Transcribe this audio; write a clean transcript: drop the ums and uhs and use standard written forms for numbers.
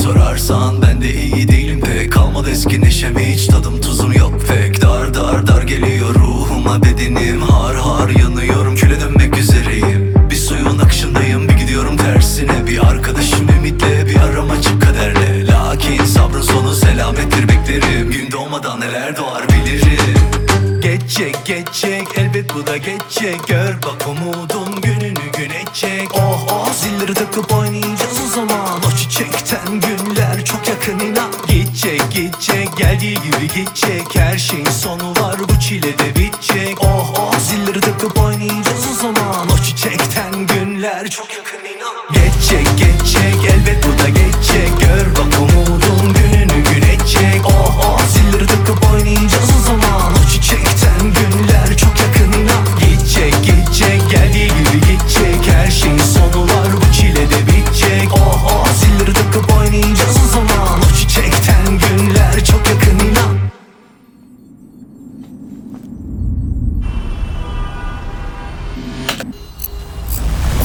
sorarsan ben de iyi değilim pek. Kalmadı eski neşem, hiç tadım tuzum yok pek. Dar dar dar geliyor ruhuma bedenim, har har yanıyorum, küle dönmek üzereyim. Bir suyun akışındayım, bir gidiyorum tersine. Bir arkadaşım ümitle, bir aram açık kaderle. Lakin sabrın sonu selamettir, beklerim. Gün doğmadan neler doğar bilirim. Geçecek geçecek, elbet bu da geçecek. Gör bak umudun gününü gün edecek. Oh oh, zilleri takıp oynayacağız o zaman. O çiçekten günler çok yakın inan. Gidecek gidecek, geldiği gibi gidecek. Her şeyin sonu var, bu çile de bitecek. Oh oh, zilleri takıp oynayacağız o zaman. O çiçekten günler çok yakın inan. Geçecek